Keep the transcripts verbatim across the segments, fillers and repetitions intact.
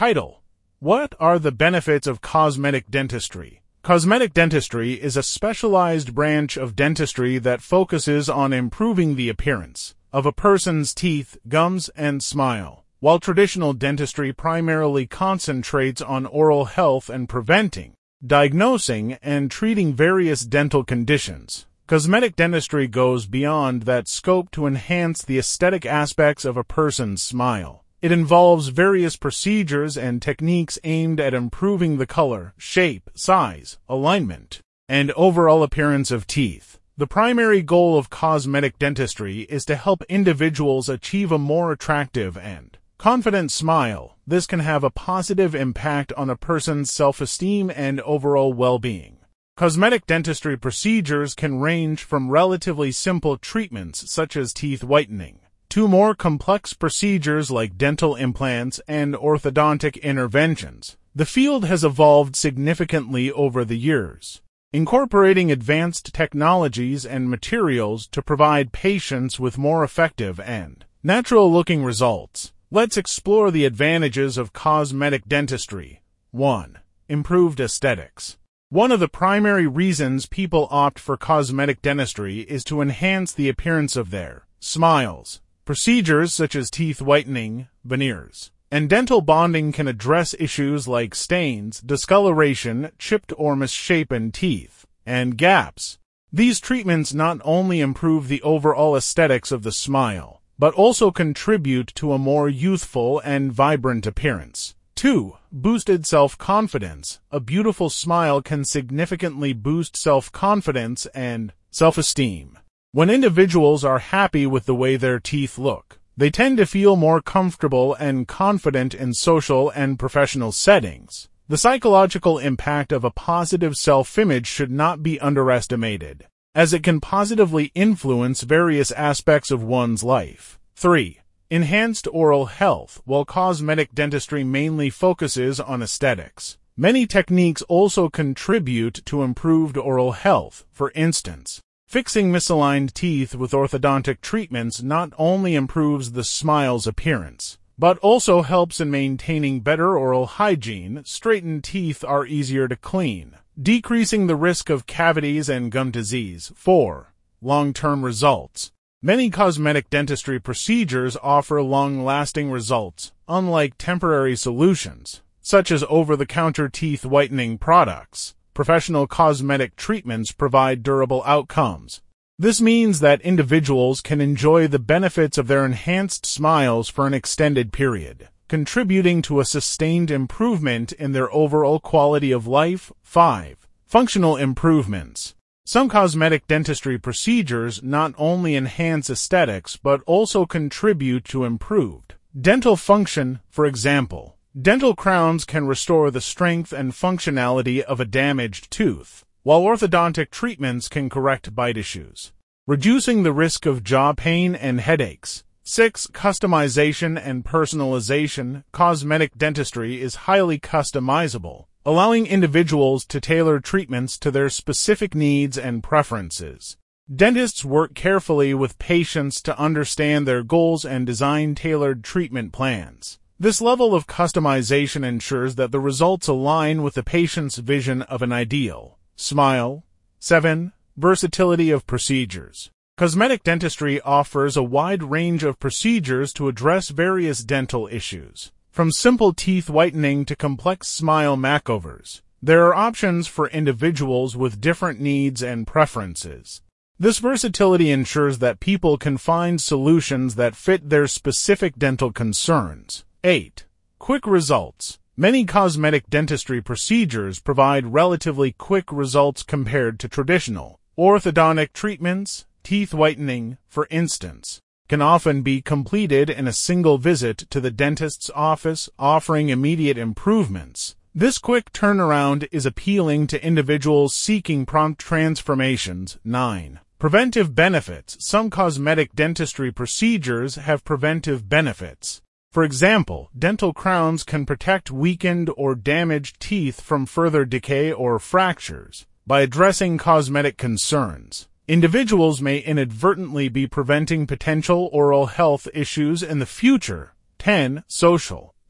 Title: What are the benefits of cosmetic dentistry? Cosmetic dentistry is a specialized branch of dentistry that focuses on improving the appearance of a person's teeth, gums, and smile. While traditional dentistry primarily concentrates on oral health and preventing, diagnosing, and treating various dental conditions, cosmetic dentistry goes beyond that scope to enhance the aesthetic aspects of a person's smile. It involves various procedures and techniques aimed at improving the color, shape, size, alignment, and overall appearance of teeth. The primary goal of cosmetic dentistry is to help individuals achieve a more attractive and confident smile. This can have a positive impact on a person's self-esteem and overall well-being. Cosmetic dentistry procedures can range from relatively simple treatments such as teeth whitening to more complex procedures like dental implants and orthodontic interventions. The field has evolved significantly over the years, incorporating advanced technologies and materials to provide patients with more effective and natural-looking results. Let's explore the advantages of cosmetic dentistry. one. Improved aesthetics. One of the primary reasons people opt for cosmetic dentistry is to enhance the appearance of their smiles. Procedures such as teeth whitening, veneers, and dental bonding can address issues like stains, discoloration, chipped or misshapen teeth, and gaps. These treatments not only improve the overall aesthetics of the smile, but also contribute to a more youthful and vibrant appearance. two. Boosted self-confidence. A beautiful smile can significantly boost self-confidence and self-esteem. When individuals are happy with the way their teeth look, they tend to feel more comfortable and confident in social and professional settings. The psychological impact of a positive self-image should not be underestimated, as it can positively influence various aspects of one's life. three. Enhanced oral health. While cosmetic dentistry mainly focuses on aesthetics, many techniques also contribute to improved oral health. For instance, fixing misaligned teeth with orthodontic treatments not only improves the smile's appearance, but also helps in maintaining better oral hygiene. Straightened teeth are easier to clean, decreasing the risk of cavities and gum disease. four. Long-term results. Many cosmetic dentistry procedures offer long-lasting results, unlike temporary solutions, such as over-the-counter teeth whitening products. Professional cosmetic treatments provide durable outcomes. This means that individuals can enjoy the benefits of their enhanced smiles for an extended period, contributing to a sustained improvement in their overall quality of life. five. Functional improvements. Some cosmetic dentistry procedures not only enhance aesthetics but also contribute to improved dental function. For example, dental crowns can restore the strength and functionality of a damaged tooth, while orthodontic treatments can correct bite issues, reducing the risk of jaw pain and headaches. six. Customization and personalization. Cosmetic dentistry is highly customizable, allowing individuals to tailor treatments to their specific needs and preferences. Dentists work carefully with patients to understand their goals and design tailored treatment plans. This level of customization ensures that the results align with the patient's vision of an ideal smile. seven. Versatility of procedures. Cosmetic dentistry offers a wide range of procedures to address various dental issues. From simple teeth whitening to complex smile makeovers, there are options for individuals with different needs and preferences. This versatility ensures that people can find solutions that fit their specific dental concerns. eight. Quick results. Many cosmetic dentistry procedures provide relatively quick results compared to traditional orthodontic treatments. Teeth whitening, for instance, can often be completed in a single visit to the dentist's office, offering immediate improvements. This quick turnaround is appealing to individuals seeking prompt transformations. nine. Preventive benefits. Some cosmetic dentistry procedures have preventive benefits. For example, dental crowns can protect weakened or damaged teeth from further decay or fractures. By addressing cosmetic concerns, individuals may inadvertently be preventing potential oral health issues in the future. ten. Social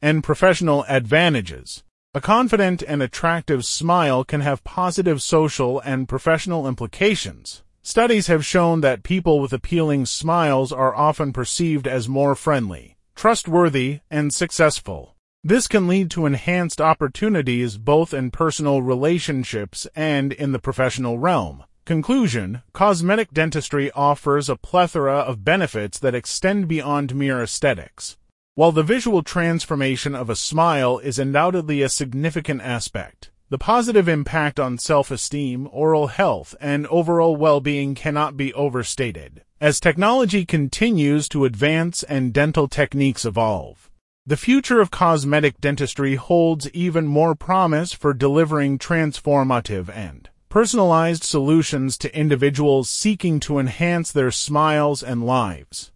and professional advantages. A confident and attractive smile can have positive social and professional implications. Studies have shown that people with appealing smiles are often perceived as more friendly, trustworthy, and successful. This can lead to enhanced opportunities both in personal relationships and in the professional realm. Conclusion: cosmetic dentistry offers a plethora of benefits that extend beyond mere aesthetics. While the visual transformation of a smile is undoubtedly a significant aspect, the positive impact on self-esteem, oral health, and overall well-being cannot be overstated. As technology continues to advance and dental techniques evolve, the future of cosmetic dentistry holds even more promise for delivering transformative and personalized solutions to individuals seeking to enhance their smiles and lives.